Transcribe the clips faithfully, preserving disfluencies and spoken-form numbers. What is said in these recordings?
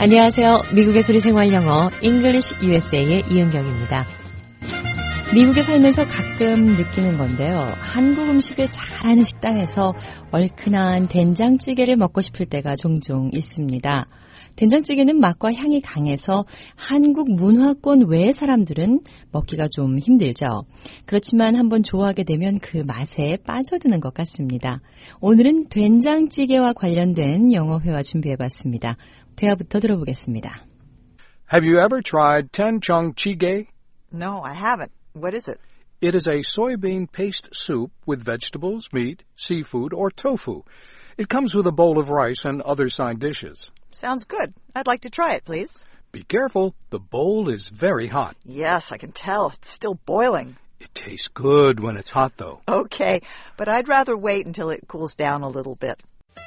안녕하세요. 미국의 소리 생활 영어 English 유에스에이의 이은경입니다. 미국에 살면서 가끔 느끼는 건데요. 한국 음식을 잘하는 식당에서 얼큰한 된장찌개를 먹고 싶을 때가 종종 있습니다. 된장찌개는 맛과 향이 강해서 한국 문화권 외의 사람들은 먹기가 좀 힘들죠. 그렇지만 한번 좋아하게 되면 그 맛에 빠져드는 것 같습니다. 오늘은 된장찌개와 관련된 영어 회화 준비해봤습니다. 대화부터 들어보겠습니다. Have you ever tried 된장찌개? No, I haven't. What is it? It is a soybean paste soup with vegetables, meat, seafood, or tofu. It comes with a bowl of rice and other side dishes. Sounds good. I'd like to try it, please. Be careful, the bowl is very hot. Yes, I can tell. It's still boiling. It tastes good when it's hot, though. Okay, but I'd rather wait until it cools down a little bit.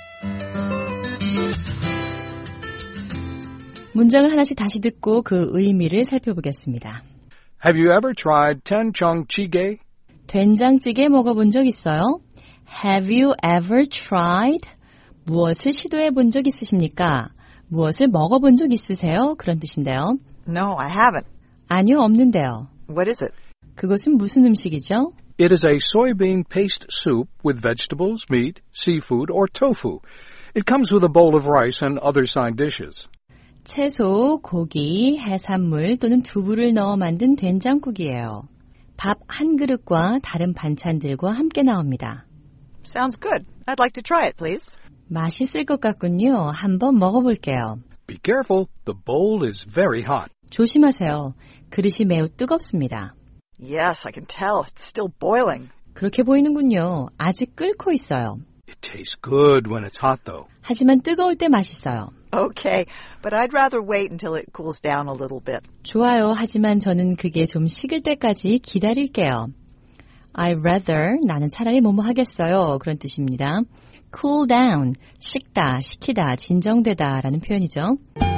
문장을 하나씩 다시 듣고 그 의미를 살펴보겠습니다. Have you ever tried 된장찌개? 된장찌개 먹어본 적 있어요? Have you ever tried? 무엇을 시도해 본 적 있으십니까? 무엇을 먹어본 적 있으세요? 그런 뜻인데요. No, I haven't. 아니요, 없는데요. What is it? 그것은 무슨 음식이죠? It is a soybean paste soup with vegetables, meat, seafood, or tofu. It comes with a bowl of rice and other side dishes. 채소, 고기, 해산물 또는 두부를 넣어 만든 된장국이에요. 밥 한 그릇과 다른 반찬들과 함께 나옵니다. Sounds good. I'd like to try it, please. 맛있을 것 같군요. 한번 먹어볼게요. Be careful, the bowl is very hot. 조심하세요. 그릇이 매우 뜨겁습니다. Yes, I can tell. It's still boiling. 그렇게 보이는군요. 아직 끓고 있어요. It tastes good when it's hot, though. 하지만 뜨거울 때 맛있어요. Okay, but I'd rather wait until it cools down a little bit. 좋아요. 하지만 저는 그게 좀 식을 때까지 기다릴게요. I'd rather, 나는 차라리 뭐뭐 하겠어요. 그런 뜻입니다. cool down, 식다, 식히다, 진정되다 라는 표현이죠.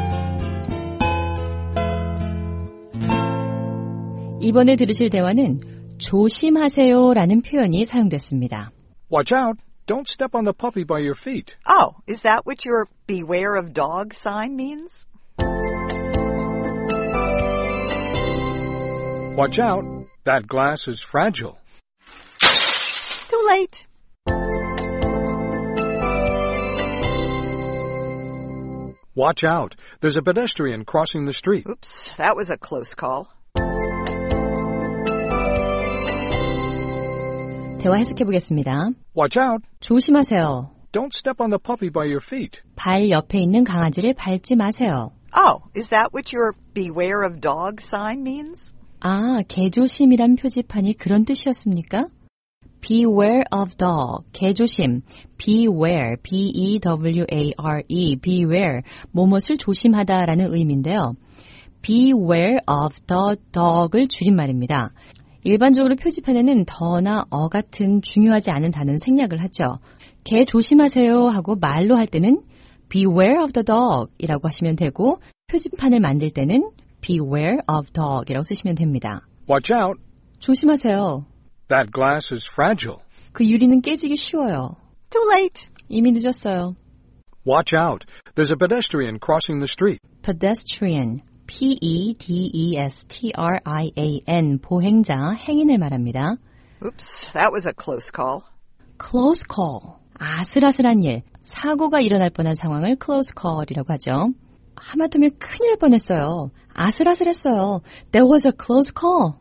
이번에 들으실 대화는 조심하세요 라는 표현이 사용됐습니다. Watch out. Don't step on the puppy by your feet. Oh, is that what your beware of dog sign means? Watch out. That glass is fragile. Too late. Watch out. There's a pedestrian crossing the street. Oops, that was a close call. 대화 해석해 보겠습니다. Watch out. 조심하세요. Don't step on the puppy by your feet. 발 옆에 있는 강아지를 밟지 마세요. Oh, is that what your beware of dog sign means? 아, 개조심이란 표지판이 그런 뜻이었습니까? Beware of dog, 개조심. Beware, B-E-W-A-R-E, beware, 뭐뭇을 조심하다라는 의미인데요. Beware of the dog을 줄임말입니다. 일반적으로 표지판에는 더나 어 같은 중요하지 않은 단어는 생략을 하죠. 개 조심하세요 하고 말로 할 때는 beware of the dog 이라고 하시면 되고 표지판을 만들 때는 beware of dog 이라고 쓰시면 됩니다. Watch out. 조심하세요. That glass is fragile. 그 유리는 깨지기 쉬워요. Too late. 이미 늦었어요. Watch out. There's a pedestrian crossing the street. pedestrian, P-E-D-E-S-T-R-I-A-N, 보행자, 행인을 말합니다. Oops, that was a close call. close call, 아슬아슬한 일, 사고가 일어날 뻔한 상황을 close call이라고 하죠. 하마터면 큰일 날 뻔했어요. 아슬아슬했어요. There was a close call.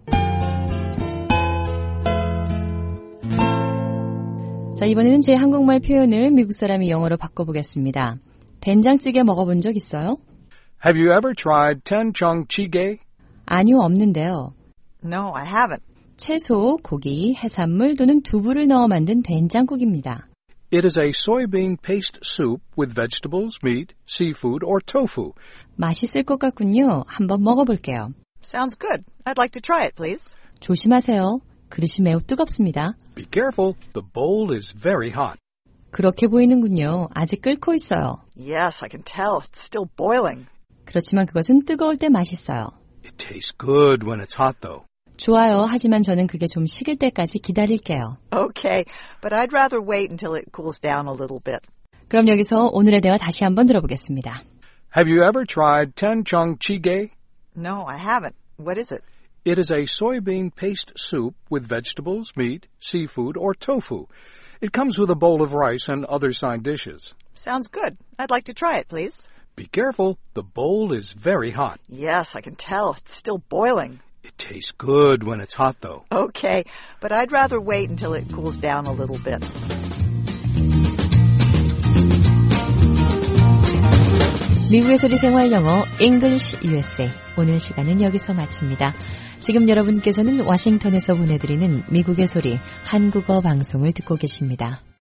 자, 이번에는 제 한국말 표현을 미국 사람이 영어로 바꿔보겠습니다. 된장찌개 먹어본 적 있어요? Have you ever tried 된장찌개? 아니요, 없는데요. No, I haven't. 채소, 고기, 해산물 또는 두부를 넣어 만든 된장국입니다. It is a soybean paste soup with vegetables, meat, seafood, or tofu. 맛있을 것 같군요. 한번 먹어볼게요. Sounds good. I'd like to try it, please. 조심하세요. 그릇이 매우 뜨겁습니다. Be careful, the bowl is very hot. 그렇게 보이는군요. 아직 끓고 있어요. Yes, I can tell. It's still boiling. 그렇지만 그것은 뜨거울 때 맛있어요. It tastes good when it's hot, though. 좋아요. 하지만 저는 그게 좀 식을 때까지 기다릴게요. Okay, but I'd rather wait until it cools down a little bit. 그럼 여기서 오늘의 대화 다시 한번 들어보겠습니다. Have you ever tried tenchong jjigae? No, I haven't. What is it? It is a soybean paste soup with vegetables, meat, seafood, or tofu. It comes with a bowl of rice and other side dishes. Sounds good. I'd like to try it, please. Be careful, the bowl is very hot. Yes, I can tell. It's still boiling. It tastes good when it's hot, though. Okay, but I'd rather wait until it cools down a little bit. 미국의 소리 생활 영어 English 유에스에이 오늘 시간은 여기서 마칩니다. 지금 여러분께서는 워싱턴에서 보내드리는 미국의 소리 한국어 방송을 듣고 계십니다.